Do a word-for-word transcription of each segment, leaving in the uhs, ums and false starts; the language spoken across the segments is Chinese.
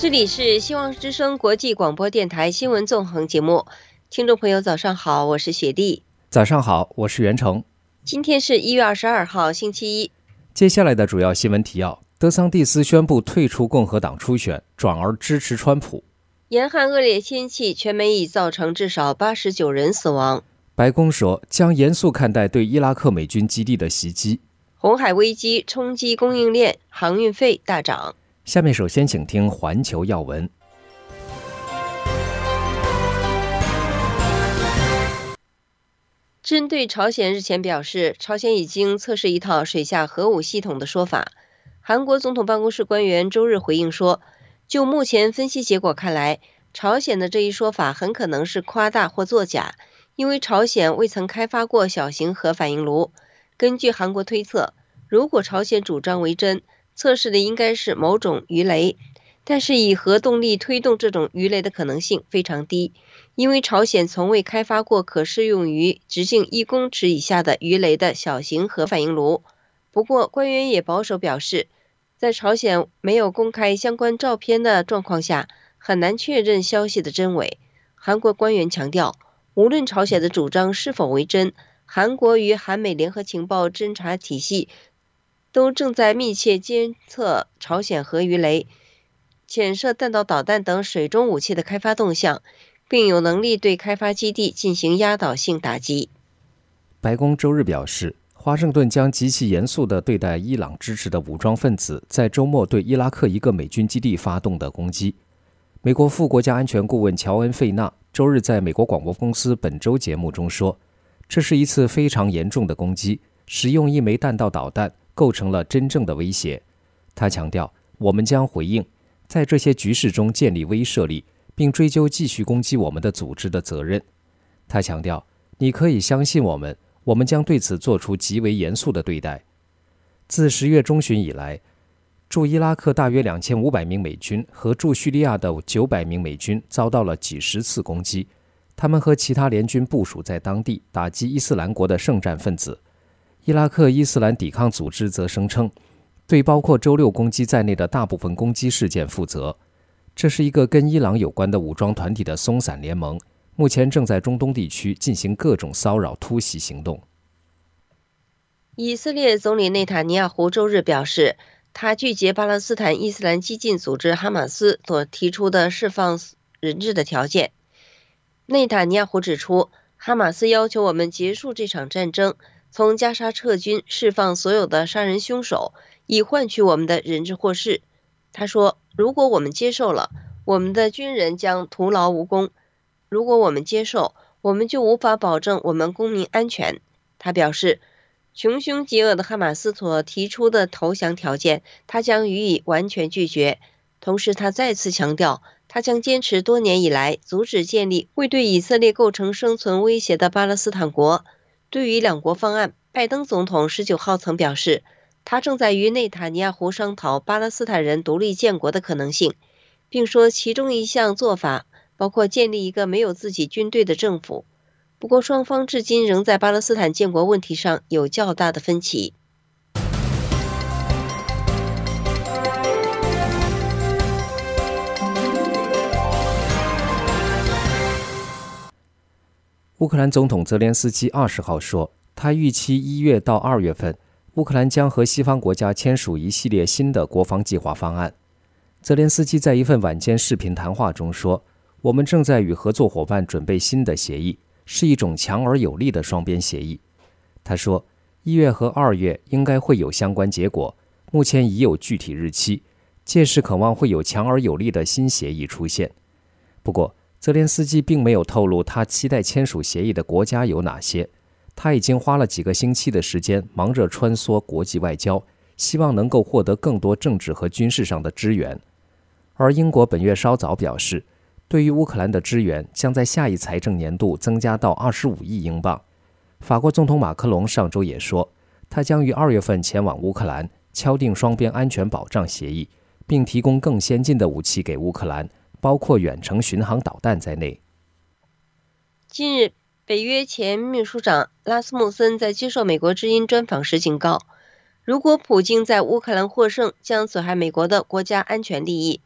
这里是希望之声国际广播电台新闻纵横节目，听众朋友早上好，我是雪莉。 早上好，我是袁成。 今天是一月二十二号星期一。 接下来的主要新闻提要：德桑蒂斯宣布退出共和党初选，转而支持川普。 严寒恶劣天气，全美已造成至少八十九人死亡。 白宫说将严肃看待对伊拉克美军基地的袭击。 红海危机冲击供应链，航运费大涨。 下面首先请听环球要闻。 针对朝鲜日前表示朝鲜已经测试一套水下核武系统的说法，韩国总统办公室官员周日回应说，就目前分析结果看来，朝鲜的这一说法很可能是夸大或作假，因为朝鲜未曾开发过小型核反应炉。根据韩国推测，如果朝鲜主张为真，测试的应该是某种鱼雷，但是以核动力推动这种鱼雷的可能性非常低，因为朝鲜从未开发过可适用于直径一公尺以下的鱼雷的小型核反应炉。不过官员也保守表示，在朝鲜没有公开相关照片的状况下，很难确认消息的真伪。韩国官员强调，无论朝鲜的主张是否为真，韩国与韩美联合情报侦察体系都正在密切监测朝鲜核鱼雷、潜射弹道导弹等水中武器的开发动向，并有能力对开发基地进行压倒性打击。 白宫周日表示，华盛顿将极其严肃地对待伊朗支持的武装分子在周末对伊拉克一个美军基地发动的攻击。美国副国家安全顾问乔恩·费纳周日在美国广播公司本周节目中说，这是一次非常严重的攻击，使用一枚弹道导弹构成了真正的威胁。他强调，我们将回应，在这些局势中建立威慑力，并追究继续攻击我们的组织的责任。他强调，你可以相信我们，我们将对此做出极为严肃的对待。自十月中旬以来，驻伊拉克大约两千五百名美军和驻叙利亚的九百名美军遭到了几十次攻击，他们和其他联军部署在当地打击伊斯兰国的圣战分子。伊拉克伊斯兰抵抗组织则声称，对包括周六攻击在内的大部分攻击事件负责。这是一个跟伊朗有关的武装团体的松散联盟，目前正在中东地区进行各种骚扰突袭行动。 以色列总理内塔尼亚胡周日表示，他拒绝巴勒斯坦伊斯兰激进组织哈马斯所提出的释放人质的条件。内塔尼亚胡指出，哈马斯要求我们结束这场战争，从加沙撤军，释放所有的杀人凶手，以换取我们的人质获释。他说，如果我们接受了，我们的军人将徒劳无功；如果我们接受，我们就无法保证我们公民安全。他表示，穷凶极恶的哈马斯所提出的投降条件，他将予以完全拒绝。同时他再次强调，他将坚持多年以来阻止建立会对以色列构成生存威胁的巴勒斯坦国。对于两国方案，拜登总统十九号曾表示，他正在与内塔尼亚胡商讨巴勒斯坦人独立建国的可能性，并说其中一项做法包括建立一个没有自己军队的政府。不过双方至今仍在巴勒斯坦建国问题上有较大的分歧。 乌克兰总统泽连斯基二十号说，他预期一月到二月份，乌克兰将和西方国家签署一系列新的国防计划方案。泽连斯基在一份晚间视频谈话中说，我们正在与合作伙伴准备新的协议，是一种强而有力的双边协议。他说，一月和二月应该会有相关结果，目前已有具体日期，届时渴望会有强而有力的新协议出现。不过泽连斯基并没有透露他期待签署协议的国家有哪些。他已经花了几个星期的时间忙着穿梭国际外交，希望能够获得更多政治和军事上的支援。而英国本月稍早表示，对于乌克兰的支援将在下一财政年度增加到二十五亿英镑。法国总统马克龙上周也说，他将于二月份前往乌克兰，敲定双边安全保障协议，并提供更先进的武器给乌克兰，包括远程巡航导弹在内。 近日，北约前秘书长拉斯穆森在接受美国之音专访时警告，如果普京在乌克兰获胜，将损害美国的国家安全利益。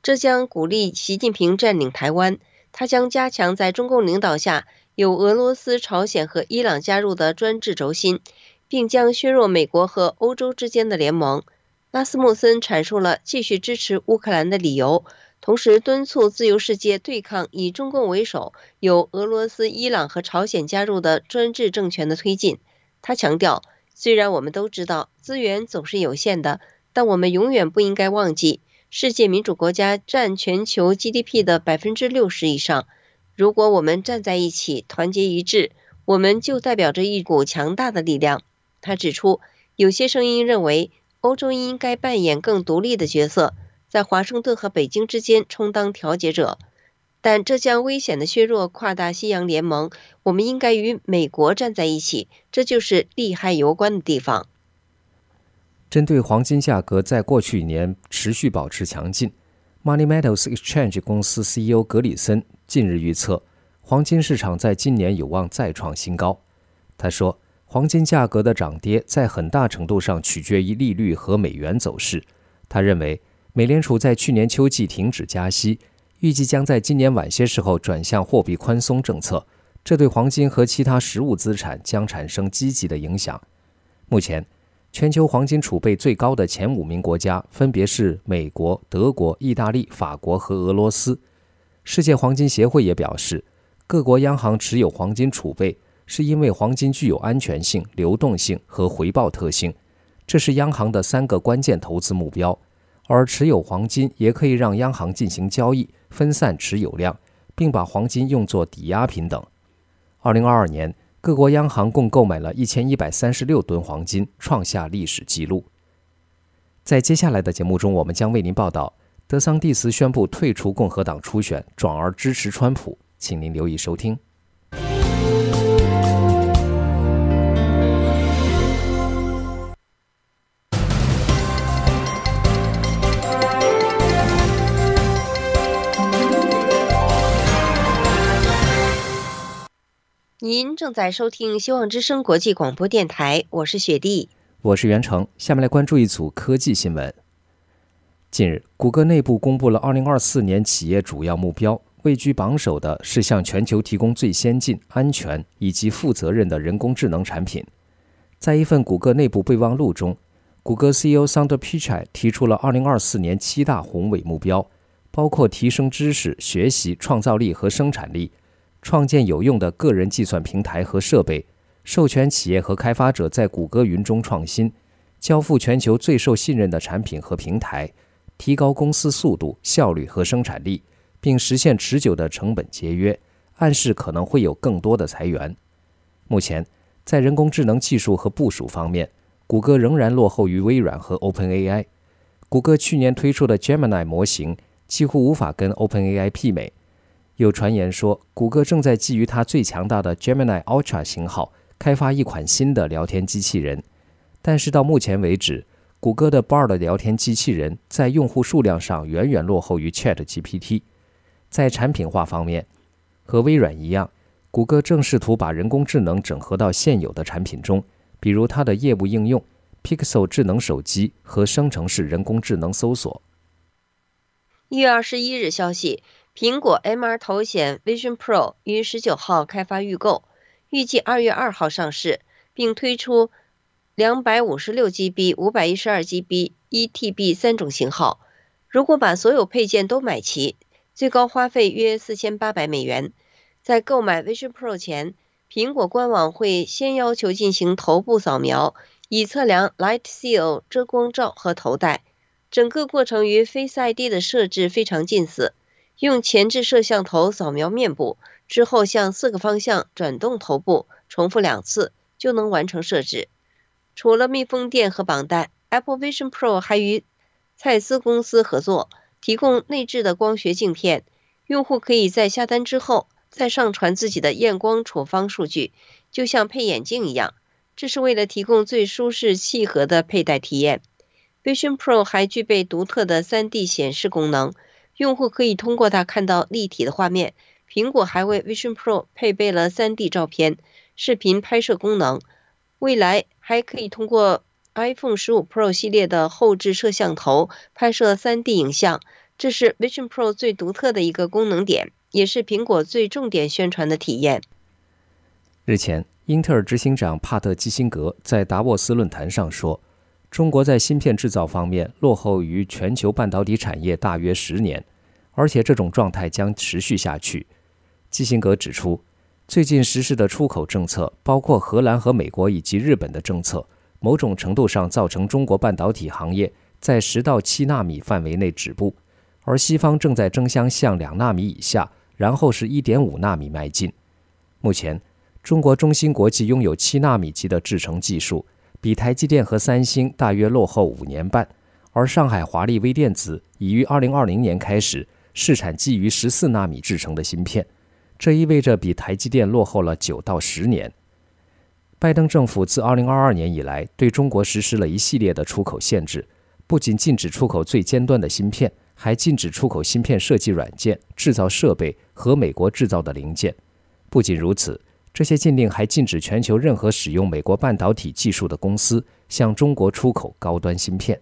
这将鼓励习近平占领台湾，他将加强在中共领导下有俄罗斯、朝鲜和伊朗加入的专制轴心，并将削弱美国和欧洲之间的联盟。拉斯穆森阐述了继续支持乌克兰的理由，同时敦促自由世界对抗以中共为首、有俄罗斯、伊朗和朝鲜加入的专制政权的推进。他强调，虽然我们都知道资源总是有限的，但我们永远不应该忘记，世界民主国家占全球 G D P 的 百分之六十 以上。如果我们站在一起，团结一致，我们就代表着一股强大的力量。他指出，有些声音认为欧洲应该扮演更独立的角色，在华盛顿和北京之间充当调解者，但这将危险地削弱跨大西洋联盟。我们应该与美国站在一起，这就是利害攸关的地方。 针对黄金价格在过去一年持续保持强劲， Money Metals Exchange 公司 C E O 格里森近日预测，黄金市场在今年有望再创新高。他说，黄金价格的涨跌在很大程度上取决于利率和美元走势。他认为，美联储在去年秋季停止加息，预计将在今年晚些时候转向货币宽松政策，这对黄金和其他实物资产将产生积极的影响。目前，全球黄金储备最高的前五名国家分别是美国、德国、意大利、法国和俄罗斯。世界黄金协会也表示，各国央行持有黄金储备是因为黄金具有安全性、流动性和回报特性，这是央行的三个关键投资目标。而持有黄金也可以让央行进行交易，分散持有量，并把黄金用作抵押品等。二零二二年，各国央行共购买了一千一百三十六吨黄金，创下历史纪录。在接下来的节目中，我们将为您报道德桑蒂斯宣布退出共和党初选，转而支持川普，请您留意收听。 您正在收听希望之声国际广播电台，我是雪莉， 我是袁成。下面来关注一组科技新闻。近日，谷歌内部公布了二零二四年企业主要目标，位居榜首的是向全球提供最先进、安全以及负责任的人工智能产品。在一份谷歌内部备忘录中，谷歌 C E O Sundar Pichai 提出了二零二四年七大宏伟目标，包括提升知识、学习、创造力和生产力，创建有用的个人计算平台和设备，授权企业和开发者在谷歌云中创新，交付全球最受信任的产品和平台，提高公司速度、效率和生产力，并实现持久的成本节约，暗示可能会有更多的裁员。目前，在人工智能技术和部署方面，谷歌仍然落后于微软和 OpenAI。谷歌去年推出的 Gemini 模型几乎无法跟 OpenAI 媲美。有传言说，谷歌正在基于它最强大的 Gemini Ultra 型号开发一款新的聊天机器人，但是到目前为止，谷歌的 Bard 聊天机器人在用户数量上远远落后于 ChatGPT。在产品化方面，和微软一样，谷歌正试图把人工智能整合到现有的产品中，比如它的业务应用 Pixel 智能手机和生成式人工智能搜索。 一月二十一日消息，苹果 M R 头显 Vision Pro 于十九号开发预购，预计二月二号上市，并推出两百五十六 G B、五百一十二 G B、一 T B 三种型号。如果把所有配件都买齐，最高花费约四千八百美元。在购买 Vision Pro 前，苹果官网会先要求进行头部扫描，以测量 Light Seal 遮光罩和头戴。整个过程与 Face I D 的设置非常近似，用前置摄像头扫描面部，之后向四个方向转动头部，重复两次就能完成设置。除了密封垫和绑带， Apple Vision Pro 还与蔡司公司合作，提供内置的光学镜片，用户可以在下单之后再上传自己的验光处方数据，就像配眼镜一样，这是为了提供最舒适契合的佩戴体验。Vision Pro 还具备独特的 三 D 显示功能，用户可以通过它看到立体的画面。苹果还为 Vision Pro 配备了 三 D 照片、视频拍摄功能，未来还可以通过 iPhone 十五 Pro 系列的后置摄像头拍摄 三 D 影像， 这是 Vision Pro 最独特的一个功能点，也是苹果最重点宣传的体验。 日前，英特尔执行长帕特基辛格在达沃斯论坛上说，中国在芯片制造方面落后于全球半导体产业大约十年，而且这种状态将持续下去。基辛格指出，最近实施的出口政策，包括荷兰和美国以及日本的政策，某种程度上造成中国半导体行业在十到七纳米范围内止步，而西方正在争相向两纳米以下，然后是一点五纳米迈进。目前，中国中芯国际拥有七纳米级的制程技术，比台积电和三星大约落后五年半，而上海华力微电子已于二零二零年开始试产基于十四纳米制程的芯片，这意味着比台积电落后了九到十年。拜登政府自二零二二年以来对中国实施了一系列的出口限制，不仅禁止出口最尖端的芯片，还禁止出口芯片设计软件、制造设备和美国制造的零件。不仅如此，这些禁令还禁止全球任何使用美国半导体技术的公司向中国出口高端芯片。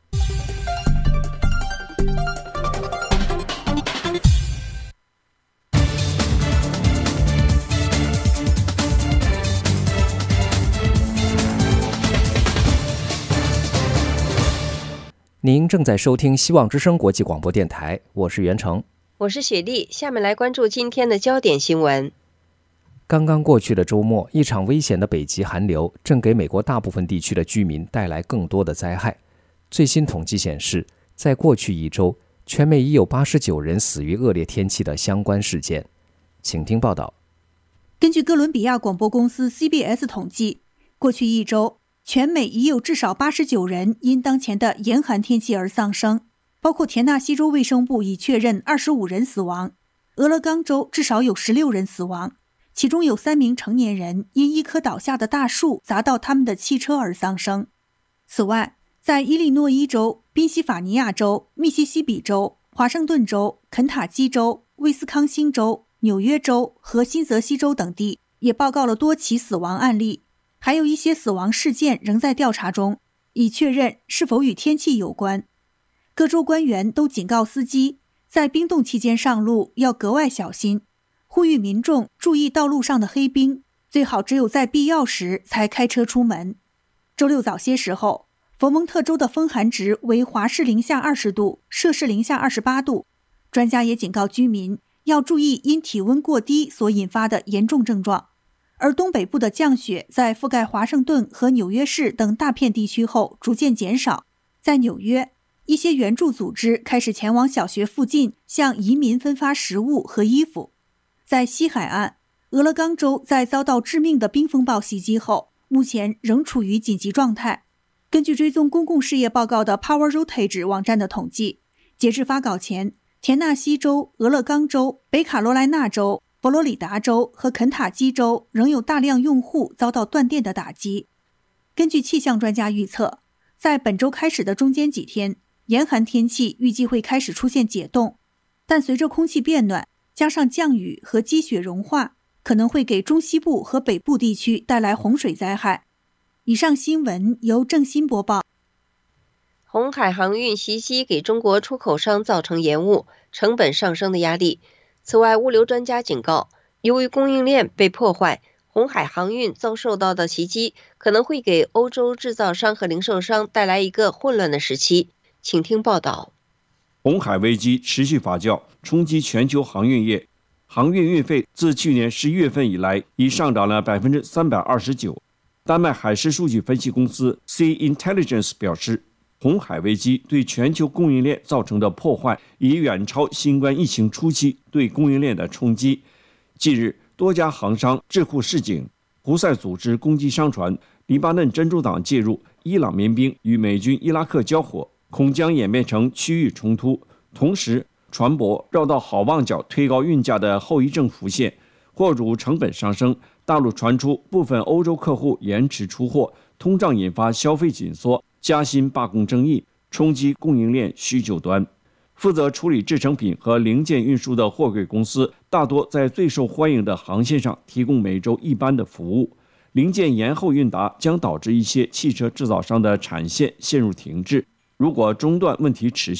您正在收听希望之声国际广播电台，我是袁成， 我是雪莉。下面来关注今天的焦点新闻。 刚刚过去的周末，一场危险的北极寒流正给美国大部分地区的居民带来更多的灾害。最新统计显示，在过去一周，全美已有八十九人死于恶劣天气的相关事件。请听报道。 根据哥伦比亚广播公司 C B S 统计，过去一周，全美已有至少八十九人因当前的严寒天气而丧生，包括田纳西州卫生部已确认二十五人死亡，俄勒冈州至少有十六人死亡，其中有三名成年人因一棵倒下的大树砸到他们的汽车而丧生。此外，在伊利诺伊州、宾夕法尼亚州、密西西比州、华盛顿州、肯塔基州、威斯康星州、纽约州和新泽西州等地也报告了多起死亡案例，还有一些死亡事件仍在调查中，以确认是否与天气有关。各州官员都警告司机，在冰冻期间上路要格外小心，呼吁民众注意道路上的黑冰，最好只有在必要时才开车出门。周六早些时候，佛蒙特州的风寒值为华氏零下二十度，摄氏零下二十八度。专家也警告居民要注意因体温过低所引发的严重症状。而东北部的降雪在覆盖华盛顿和纽约市等大片地区后逐渐减少。在纽约，一些援助组织开始前往小学附近向移民分发食物和衣服。在西海岸，俄勒冈州在遭到致命的冰风暴袭击后，目前仍处于紧急状态。根据追踪公共事业报告的 Power Outage 网站的统计，截至发稿前，田纳西州、俄勒冈州、北卡罗来纳州、佛罗里达州和肯塔基州仍有大量用户遭到断电的打击。根据气象专家预测，在本周开始的中间几天，严寒天气预计会开始出现解冻，但随着空气变暖，加上降雨和积雪融化，可能会给中西部和北部地区带来洪水灾害。以上新闻由郑欣播报。 红海航运袭击给中国出口商造成延误、成本上升的压力。此外，物流专家警告，由于供应链被破坏，红海航运遭受到的袭击可能会给欧洲制造商和零售商带来一个混乱的时期。请听报道。 红海危机持续发酵，冲击全球航运业。航运运费自去年十一月份以来已上涨了 百分之三百二十九。丹麦海事数据分析公司 Sea Intelligence 表示，红海危机对全球供应链造成的破坏已远超新冠疫情初期对供应链的冲击。近日，多家航商智库示警，胡塞组织攻击商船，黎巴嫩真主党介入，伊朗民兵与美军伊拉克交火，恐将演变成区域冲突。同时，船舶绕道好望角推高运价的后遗症浮现，货主成本上升。大陆传出部分欧洲客户延迟出货，通胀引发消费紧缩，加薪罢工争议，冲击供应链需求端。负责处理制成品和零件运输的货柜公司大多在最受欢迎的航线上提供每周一班的服务，零件延后运达将导致一些汽车制造商的产线陷入停滞。如果中断问题持续，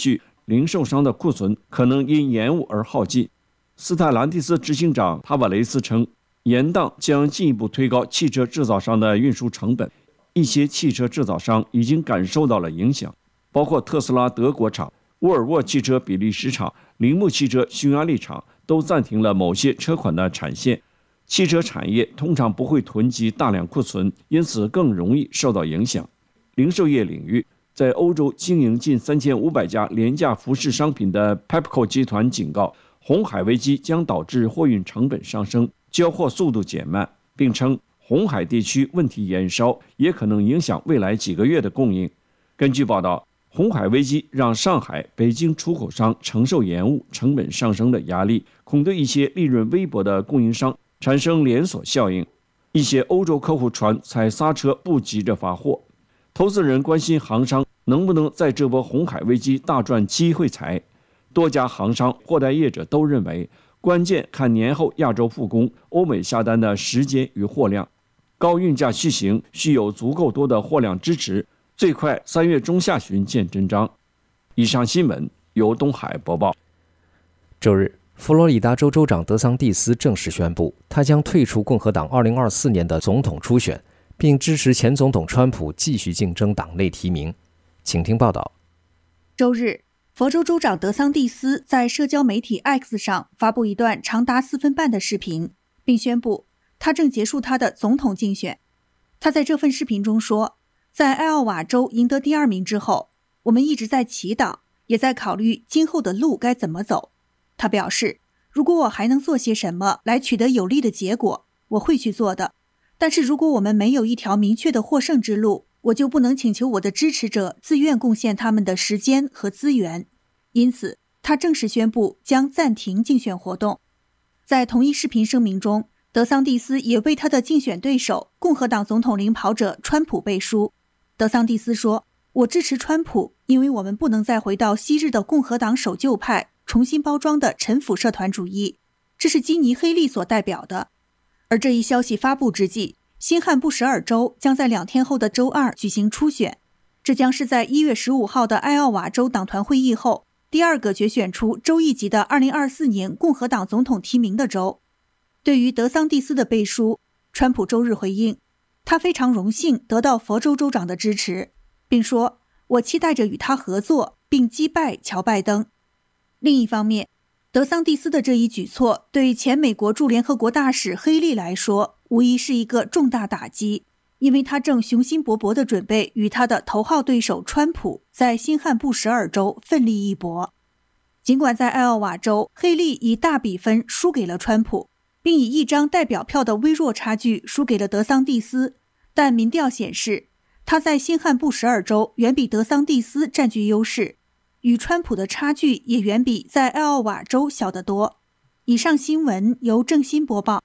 零售商的库存可能因延误而耗尽。斯泰兰蒂斯执行长塔瓦雷斯称，延宕将进一步推高汽车制造商的运输成本。一些汽车制造商已经感受到了影响，包括特斯拉德国厂、沃尔沃汽车比利时厂、铃木汽车匈牙利厂都暂停了某些车款的产线。汽车产业通常不会囤积大量库存，因此更容易受到影响。零售业领域，在欧洲经营近三千五百家廉价服饰商品的 Pepco 集团警告，红海危机将导致货运成本上升，交货速度减慢，并称红海地区问题延烧，也可能影响未来几个月的供应。根据报道，红海危机让上海、北京出口商承受延误、成本上升的压力，恐对一些利润微薄的供应商产生连锁效应。一些欧洲客户船踩刹车，不急着发货。投资人关心航商能不能在这波红海危机大赚机会财。多家航商、货代业者都认为，关键看年后亚洲复工、欧美下单的时间与货量。高运价续行需有足够多的货量支持，最快三月中下旬见真章。以上新闻由东海播报。 周日，佛罗里达州州长德桑蒂斯正式宣布，他将退出共和党二零二四年的总统初选，并支持前总统川普继续竞争党内提名。请听报道。 周日，佛州州长德桑蒂斯在社交媒体 X 上发布一段长达四分半的视频，并宣布他正结束他的总统竞选。他在这份视频中说，在艾奥瓦州赢得第二名之后，我们一直在祈祷，也在考虑今后的路该怎么走。他表示，如果我还能做些什么来取得有利的结果，我会去做的。但是如果我们没有一条明确的获胜之路，我就不能请求我的支持者自愿贡献他们的时间和资源。因此，他正式宣布将暂停竞选活动。在同一视频声明中，德桑蒂斯也为他的竞选对手共和党总统领跑者川普背书。德桑蒂斯说，我支持川普，因为我们不能再回到昔日的共和党守旧派重新包装的陈腐社团主义，这是基尼·黑利所代表的。而这一消息发布之际，新罕布什尔州将在两天后的周二举行初选，这将是在一月十五号的艾奥瓦州党团会议后第二个决选出州一级的二零二四年共和党总统提名的州。对于德桑蒂斯的背书，川普周日回应，他非常荣幸得到佛州州长的支持，并说，我期待着与他合作并击败乔拜登。另一方面，德桑蒂斯的这一举措对前美国驻联合国大使黑利来说无疑是一个重大打击，因为他正雄心勃勃地准备与他的头号对手川普在新罕布什尔州奋力一搏。尽管在艾奥瓦州，黑利以大比分输给了川普，并以一张代表票的微弱差距输给了德桑蒂斯，但民调显示，他在新罕布什尔州远比德桑蒂斯占据优势，与川普的差距也远比在艾奥瓦州小得多。以上新闻由郑欣播报。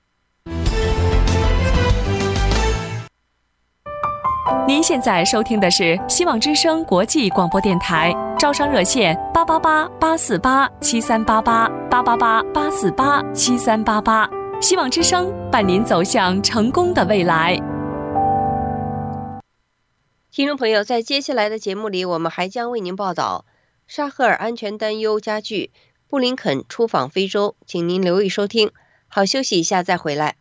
您现在收听的是希望之声国际广播电台，招商热线八八八八四八七三八八八八八八四八七三八八，希望之声伴您走向成功的未来。 听众朋友，在接下来的节目里，我们还将为您报道沙赫尔安全担忧加剧，布林肯出访非洲，请您留意收听。好，休息一下再回来。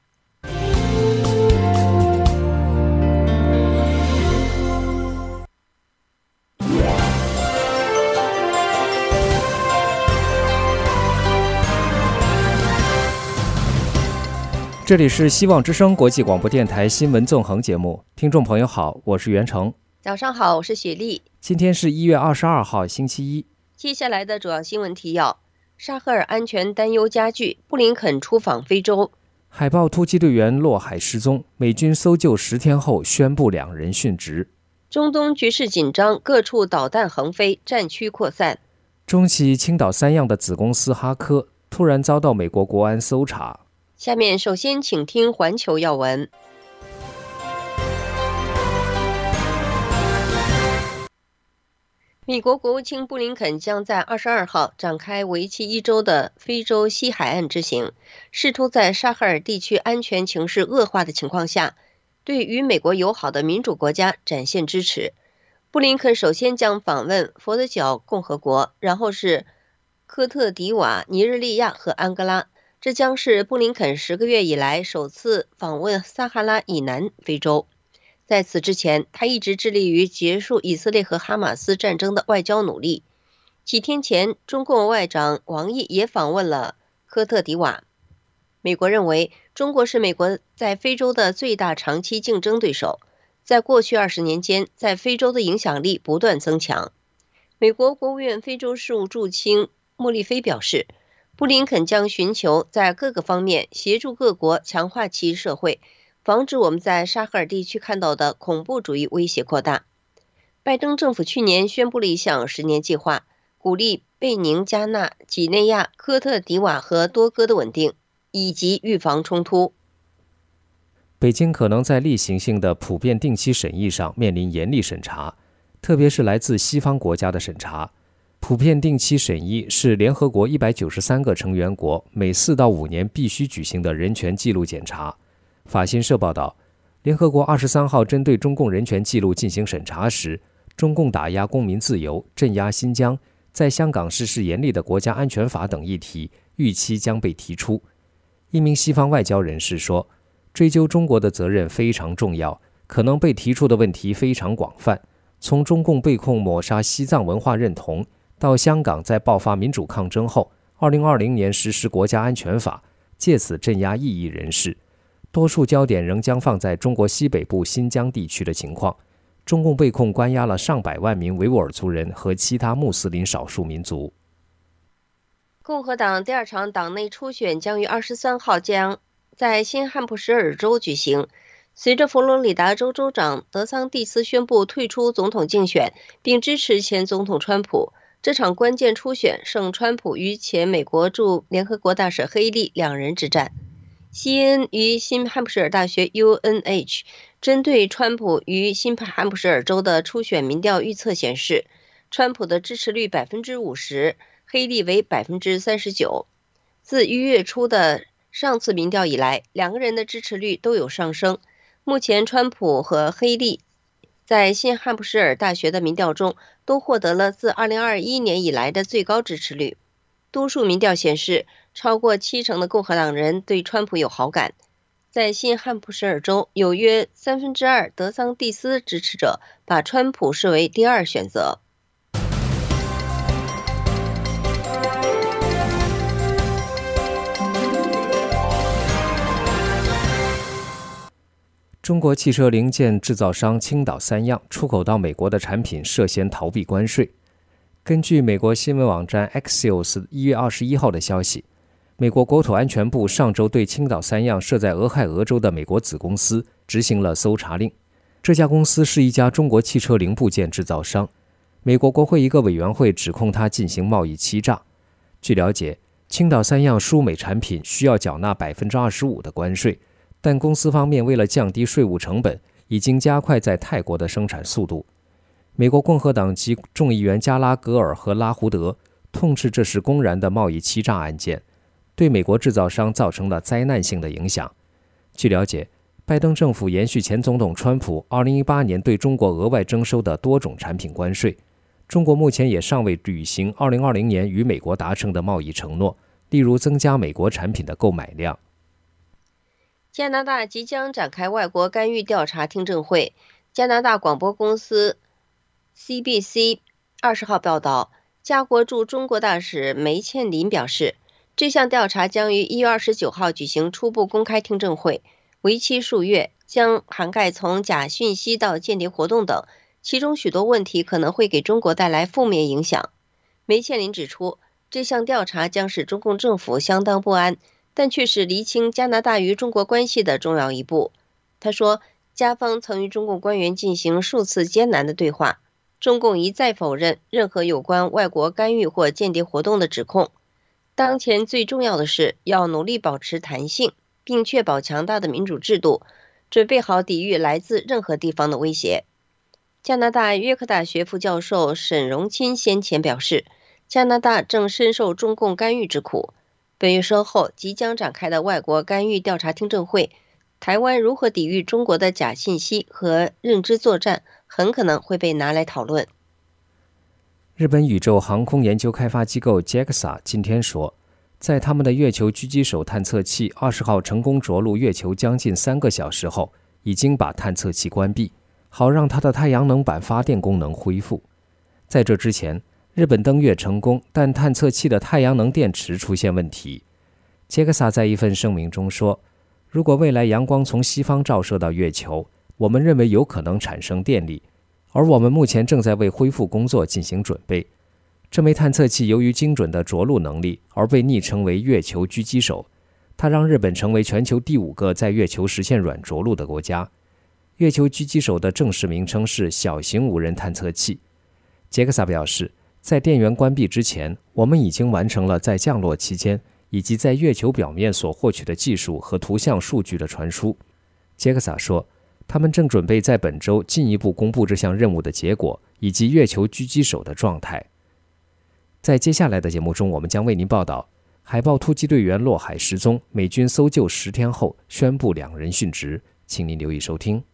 这里是希望之声国际广播电台新闻纵横节目，听众朋友好，我是袁成。 早上好，我是雪莉。 今天是一月二十二号，星期一。 接下来的主要新闻提要：沙赫尔安全担忧加剧，布林肯出访非洲； 海豹突击队员落海失踪，美军搜救十天后宣布两人殉职； 中东局势紧张，各处导弹横飞，战区扩散； 中企青岛三样的子公司哈科突然遭到美国国安搜查。 下面首先请听环球要闻。美国国务卿布林肯将在二十二号展开为期一周的非洲西海岸之行，试图在沙赫尔地区安全情势恶化的情况下，对与美国友好的民主国家展现支持。 布林肯首先将访问佛得角共和国，然后是科特迪瓦、尼日利亚和安哥拉。这将是布林肯十个月以来首次访问撒哈拉以南非洲。在此之前，他一直致力于结束以色列和哈马斯战争的外交努力。几天前，中共外长王毅也访问了科特迪瓦。美国认为，中国是美国在非洲的最大长期竞争对手，在过去二十年间，在非洲的影响力不断增强。美国国务院非洲事务助卿莫利菲表示，布林肯将寻求在各个方面协助各国强化其社会，防止我们在沙赫尔地区看到的恐怖主义威胁扩大。拜登政府去年宣布了一项十年计划，鼓励贝宁、加纳、几内亚、科特迪瓦和多哥的稳定，以及预防冲突。 北京可能在例行性的普遍定期审议上面临严厉审查，特别是来自西方国家的审查。普遍定期审议是联合国一百九十三个成员国每四到五年必须举行的人权记录检查。法新社报道，联合国二十三号针对中共人权记录进行审查时，中共打压公民自由、镇压新疆、在香港实施严厉的国家安全法等议题预期将被提出。一名西方外交人士说，追究中国的责任非常重要，可能被提出的问题非常广泛，从中共被控抹杀西藏文化认同，到香港在爆发民主抗争后二零二零年实施国家安全法，借此镇压异议人士。多数焦点仍将放在中国西北部新疆地区的情况。中共被控关押了上百万名维吾尔族人和其他穆斯林少数民族。 共和党第二场党内初选将于二十三号将在新罕布什尔州举行。随着佛罗里达州州长德桑蒂斯宣布退出总统竞选，并支持前总统川普，这场关键初选剩川普与前美国驻联合国大使黑利两人之战。西恩于新罕布什尔大学 U N H 针对川普于新罕布什尔州的初选民调预测显示，川普的支持率 百分之五十， 黑利为 百分之三十九。 自一月初的上次民调以来，两个人的支持率都有上升。目前川普和黑利在新罕布什尔大学的民调中都获得了自二零二一年以来的最高支持率。多数民调显示，超过七成的共和党人对川普有好感。在新罕布什尔州，有约三分之二德桑蒂斯支持者把川普视为第二选择。 中国汽车零件制造商青岛三样出口到美国的产品涉嫌逃避关税。根据美国新闻网站 Axios 一月二十一号的消息，美国国土安全部上周对青岛三样设在俄亥俄州的美国子公司执行了搜查令。这家公司是一家中国汽车零部件制造商，美国国会一个委员会指控它进行贸易欺诈。据了解，青岛三样输美产品需要缴纳 百分之二十五 的关税，但公司方面为了降低税务成本，已经加快在泰国的生产速度。美国共和党籍众议员加拉格尔和拉胡德痛斥这是公然的贸易欺诈案件，对美国制造商造成了灾难性的影响。据了解，拜登政府延续前总统川普二零一八年对中国额外征收的多种产品关税。中国目前也尚未履行二零二零年与美国达成的贸易承诺，例如增加美国产品的购买量。 加拿大即将展开外国干预调查听证会。加拿大广播公司 C B C 二十号报道，加国驻中国大使梅倩琳表示，这项调查将于一月二十九号举行初步公开听证会，为期数月，将涵盖从假讯息到间谍活动等，其中许多问题可能会给中国带来负面影响。梅倩琳指出，这项调查将使中共政府相当不安，但却是厘清加拿大与中国关系的重要一步。他说，加方曾与中共官员进行数次艰难的对话，中共一再否认任何有关外国干预或间谍活动的指控。当前最重要的是要努力保持弹性，并确保强大的民主制度，准备好抵御来自任何地方的威胁。加拿大约克大学副教授沈荣钦先前表示，加拿大正深受中共干预之苦。本月稍后即将展开的外国干预调查听证会，台湾如何抵御中国的假信息和认知作战很可能会被拿来讨论。 日本宇宙航空研究开发机构 J A X A 今天说，在他们的月球狙击手探测器二十号成功着陆月球将近三个小时后，已经把探测器关闭，好让它的太阳能板发电功能恢复。在这之前，日本登月成功，但探测器的太阳能电池出现问题。J A X A 在一份声明中说，如果未来阳光从西方照射到月球，我们认为有可能产生电力，而我们目前正在为恢复工作进行准备。这枚探测器由于精准的着陆能力而被昵称为月球狙击手，它让日本成为全球第五个在月球实现软着陆的国家。月球狙击手的正式名称是小型无人探测器。杰克萨表示，在电源关闭之前，我们已经完成了在降落期间以及在月球表面所获取的技术和图像数据的传输。杰克萨说，他们正准备在本周进一步公布这项任务的结果以及月球狙击手的状态。在接下来的节目中，我们将为您报道海豹突击队员落海失踪，美军搜救十天后宣布两人殉职，请您留意收听。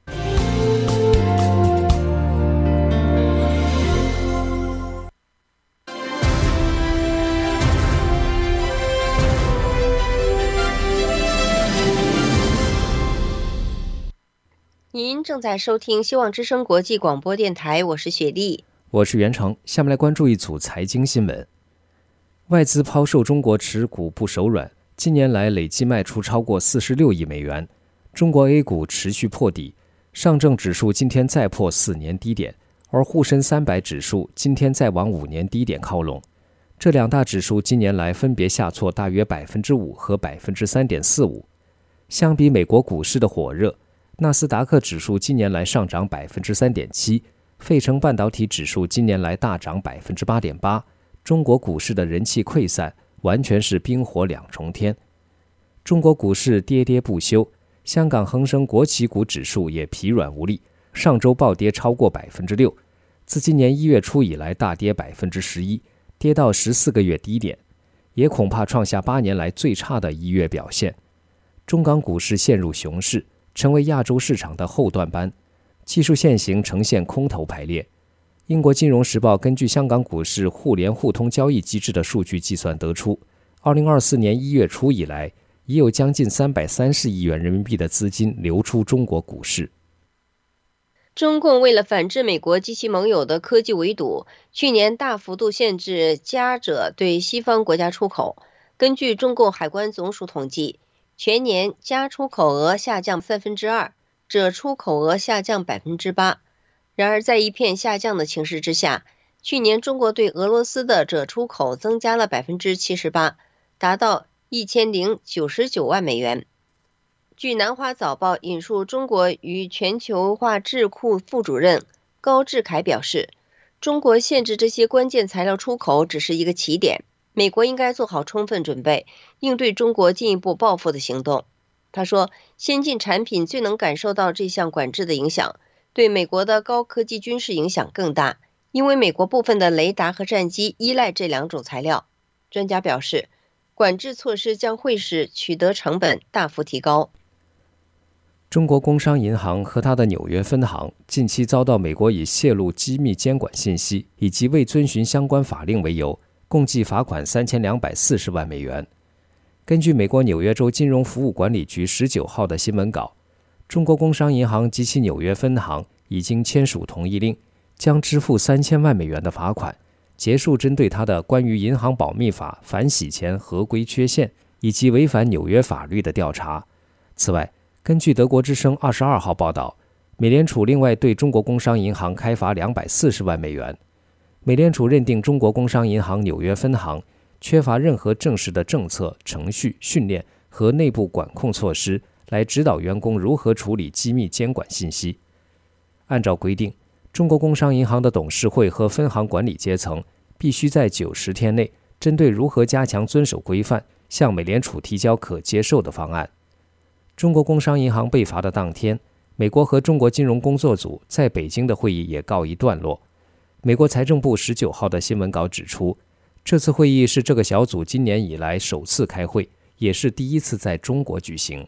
您正在收听希望之声国际广播电台，我是雪莉， 我是袁成。下面来关注一组财经新闻。外资抛售中国持股不手软，近年来累计卖出超过四十六亿美元。中国 A 股持续破底，上证指数今天再破四年低点，而沪深三百指数今天再往五年低点靠拢。这两大指数近年来分别下挫大约百分之五和百分之三点四五。相比美国股市的火热，纳斯达克指数近年来上涨百分之三点七，费城半导体指数今年来大涨百分之八点八。中国股市的人气溃散，完全是冰火两重天。中国股市跌跌不休，香港恒生国企股指数也疲软无力，上周暴跌超过百分之六，自今年一月初以来大跌百分之十一，跌到十四个月低点，也恐怕创下八年来最差的一月表现。中港股市陷入熊市，成为亚洲市场的后段班，技术线型呈现空头排列。英国金融时报根据香港股市互联互通交易机制的数据计算得出，二零二四年一月初以来，已有将近三百三十亿元人民币的资金流出中国股市。 中共为了反制美国及其盟友的科技围堵，去年大幅度限制加者对西方国家出口。根据中共海关总署统计，全年加出口额下降三分之二，者出口额下降百分之八。然而，在一片下降的情势之下，去年中国对俄罗斯的者出口增加了百分之七十八，达到一千零九十九万美元。据南华早报引述中国与全球化智库副主任高志凯表示，中国限制这些关键材料出口只是一个起点，美国应该做好充分准备，应对中国进一步报复的行动。他说，先进产品最能感受到这项管制的影响，对美国的高科技军事影响更大，因为美国部分的雷达和战机依赖这两种材料。专家表示，管制措施将会使取得成本大幅提高。 中国工商银行和它的纽约分行近期遭到美国以泄露机密监管信息以及未遵循相关法令为由，共计罚款三千两百四十万美元。根据美国纽约州金融服务管理局十九号的新闻稿，中国工商银行及其纽约分行已经签署同意令，将支付三千万美元的罚款，结束针对它的关于银行保密法反洗钱合规缺陷以及违反纽约法律的调查。此外，根据德国之声二十二号报道，美联储另外对中国工商银行开罚两百四十万美元。美联储认定中国工商银行纽约分行缺乏任何正式的政策、程序、训练和内部管控措施来指导员工如何处理机密监管信息。按照规定，中国工商银行的董事会和分行管理阶层必须在九十天内针对如何加强遵守规范，向美联储提交可接受的方案。中国工商银行被罚的当天，美国和中国金融工作组在北京的会议也告一段落。美国财政部十九号的新闻稿指出，这次会议是这个小组今年以来首次开会，也是第一次在中国举行。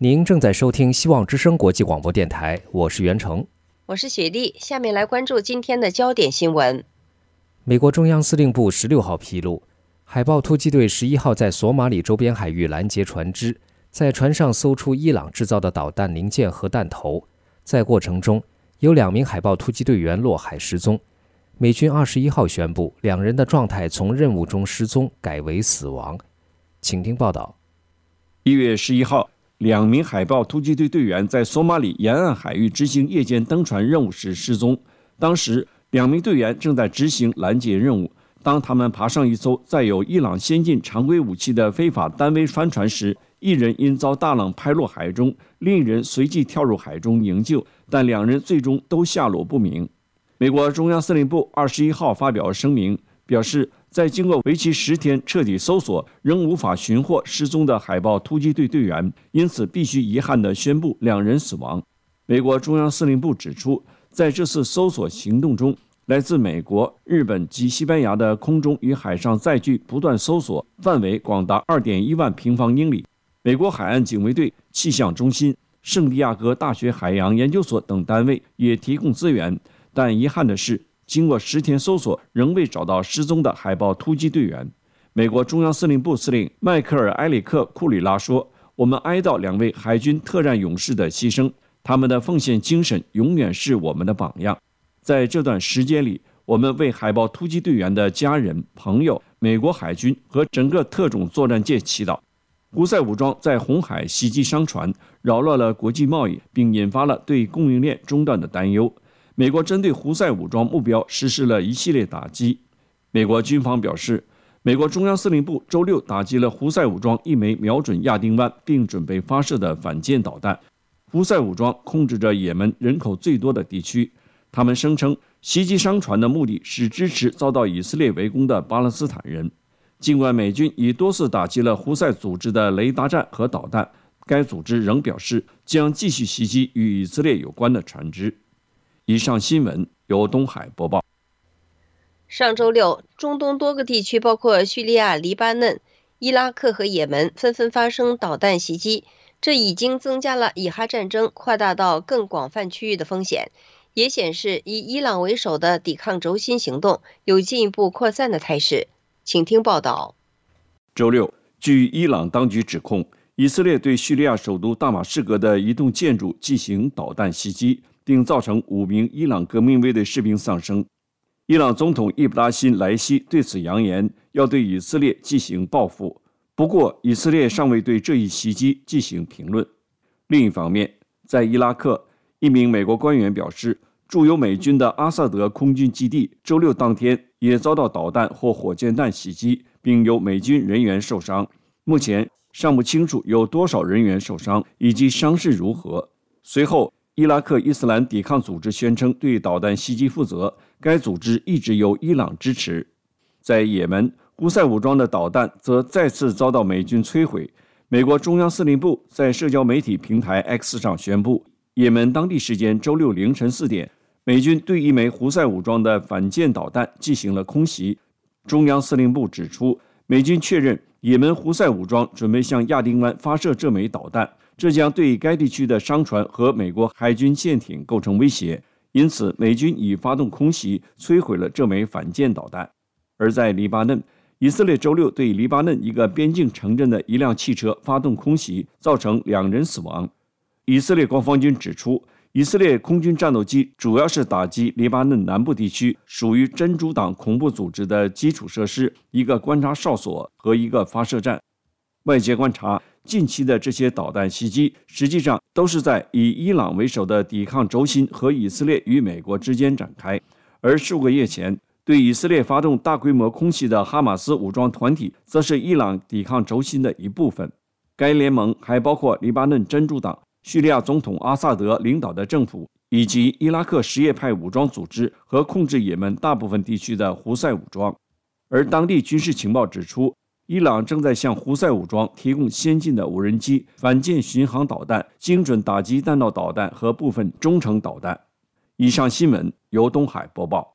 您正在收听希望之声国际广播电台，我是袁成， 我是雪莉。下面来关注今天的焦点新闻。 美国中央司令部十六号披露，海豹突击队十一号在索马里周边海域拦截船只，在船上搜出伊朗制造的导弹零件和弹头，在过程中有两名海豹突击队员落海失踪。美军二十一号宣布，两人的状态从任务中失踪改为死亡。请听报道。 一月十一号，两名海豹突击队队员在索马里沿岸海域执行夜间登船任务时失踪。当时，两名队员正在执行拦截任务。当他们爬上一艘载有伊朗先进常规武器的非法单桅帆船时，一人因遭大浪拍落海中，另一人随即跳入海中营救，但两人最终都下落不明。美国中央司令部二十一号发表声明，表示在经过为期十天彻底搜索，仍无法寻获失踪的海豹突击队队员，因此必须遗憾地宣布两人死亡。美国中央司令部指出，在这次搜索行动中，来自美国、日本及西班牙的空中与海上载具不断搜索，范围广达 二点一万平方英里。美国海岸警卫队、气象中心、圣地亚哥大学海洋研究所等单位也提供资源，但遗憾的是，经过十天搜索，仍未找到失踪的海豹突击队员。美国中央司令部司令迈克尔·埃里克·库里拉说：“我们哀悼两位海军特战勇士的牺牲，他们的奉献精神永远是我们的榜样。在这段时间里，我们为海豹突击队员的家人、朋友、美国海军和整个特种作战界祈祷。”胡塞武装在红海袭击商船，扰乱了国际贸易，并引发了对供应链中断的担忧。美国针对胡塞武装目标实施了一系列打击。美国军方表示，美国中央司令部周六打击了胡塞武装一枚瞄准亚丁湾并准备发射的反舰导弹。胡塞武装控制着也门人口最多的地区，他们声称袭击商船的目的是支持遭到以色列围攻的巴勒斯坦人。尽管美军已多次打击了胡塞组织的雷达站和导弹，该组织仍表示将继续袭击与以色列有关的船只。以上新闻由东海播报。 上周六，中东多个地区，包括叙利亚、黎巴嫩、伊拉克和也门，纷纷发生导弹袭击，这已经增加了以哈战争扩大到更广泛区域的风险，也显示以伊朗为首的抵抗轴心行动有进一步扩散的态势。请听报道。 周六，据伊朗当局指控，以色列对叙利亚首都大马士革的一栋建筑进行导弹袭击，并造成五名伊朗革命卫队士兵丧生。伊朗总统伊布拉辛·莱西对此扬言要对以色列进行报复，不过以色列尚未对这一袭击进行评论。另一方面，在伊拉克，一名美国官员表示，驻有美军的阿萨德空军基地周六当天也遭到导弹或火箭弹袭击，并有美军人员受伤。目前尚不清楚有多少人员受伤以及伤势如何。随后，伊拉克伊斯兰抵抗组织宣称对导弹袭击负责，该组织一直由伊朗支持。在也门，胡塞武装的导弹则再次遭到美军摧毁。美国中央司令部在社交媒体平台 X 上宣布，也门当地时间周六凌晨四点，美军对一枚胡塞武装的反舰导弹进行了空袭。中央司令部指出，美军确认也门胡塞武装准备向亚丁湾发射这枚导弹，这将对该地区的商船和美国海军舰艇构成威胁，因此美军已发动空袭，摧毁了这枚反舰导弹。而在黎巴嫩，以色列周六对黎巴嫩一个边境城镇的一辆汽车发动空袭，造成两人死亡。以色列国防军指出，以色列空军战斗机主要是打击黎巴嫩南部地区属于真主党恐怖组织的基础设施、一个观察哨所和一个发射站。外界观察，近期的这些导弹袭击实际上都是在以伊朗为首的抵抗轴心和以色列与美国之间展开。而数个月前对以色列发动大规模空袭的哈马斯武装团体则是伊朗抵抗轴心的一部分。该联盟还包括黎巴嫩真主党、叙利亚总统阿萨德领导的政府，以及伊拉克什叶派武装组织和控制也门大部分地区的胡塞武装。而当地军事情报指出，伊朗正在向胡塞武装提供先进的无人机、反舰巡航导弹、精准打击弹道导弹和部分中程导弹。以上新闻由东海播报。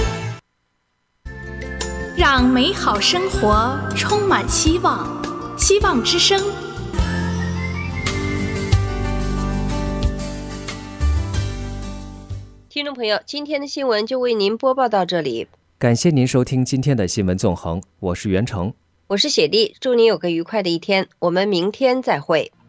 让美好生活充满希望。希希望之声。 听众朋友，今天的新闻就为您播报到这里， 感谢您收听今天的新闻纵横，我是袁成， 我是雪莉，祝您有个愉快的一天，我们明天再会。